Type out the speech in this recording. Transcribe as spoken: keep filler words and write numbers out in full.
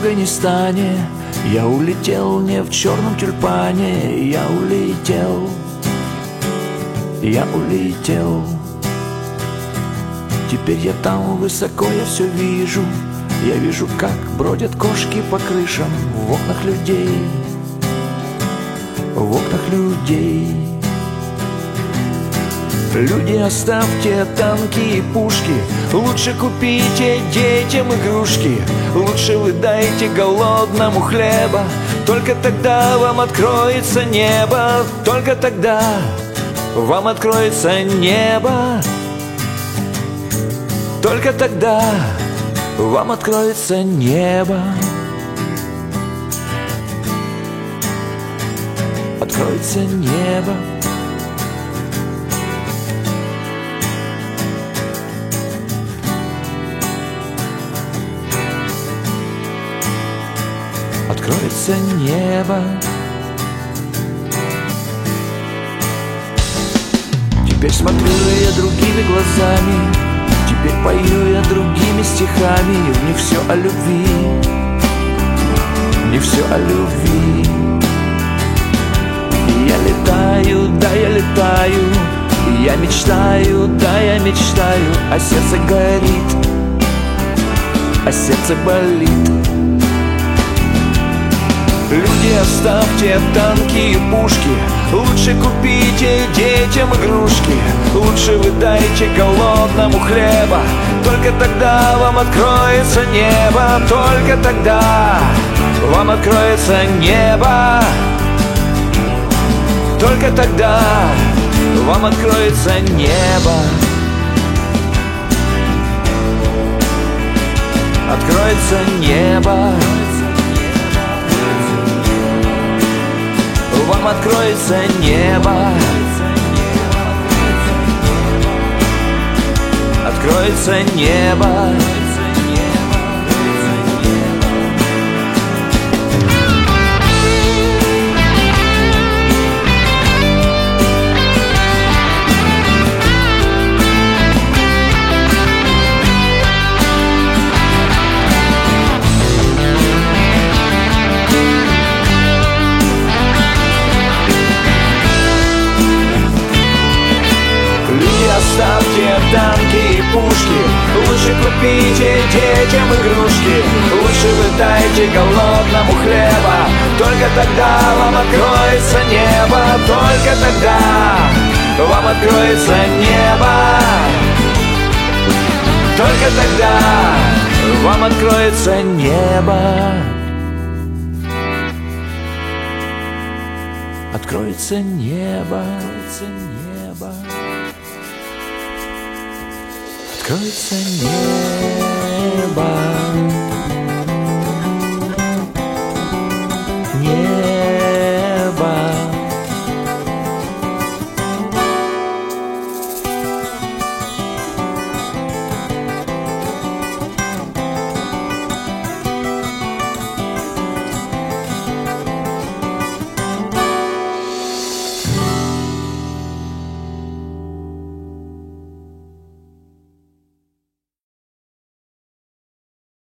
Афганистане. Я улетел не в черном тюльпане. Я улетел, я улетел. Теперь я там высоко, я все вижу. Я вижу, как бродят кошки по крышам. В окнах людей, в окнах людей. Люди, оставьте танки и пушки. Лучше купите детям игрушки. Лучше вы дайте голодному хлеба. Только тогда вам откроется небо. Только тогда вам откроется небо. Только тогда вам откроется небо. Откроется небо. Откроется небо. Теперь смотрю я другими глазами. Теперь пою я другими стихами. Не все о любви, не все о любви. Я летаю, да я летаю. Я мечтаю, да я мечтаю. А сердце горит, а сердце болит. Люди, оставьте танки и пушки. Лучше купите детям игрушки. Лучше вы дайте голодному хлеба. Только тогда вам откроется небо. Только тогда вам откроется небо. Только тогда вам откроется небо. Откроется небо. Вам откроется небо. Откроется небо. Оставьте танки и пушки. Лучше купите детям игрушки. Лучше вы дайте голодному хлеба. Только тогда вам откроется небо. Только тогда вам откроется небо. Только тогда вам откроется небо. Откроется небо. Откроется небо. Откроется небо.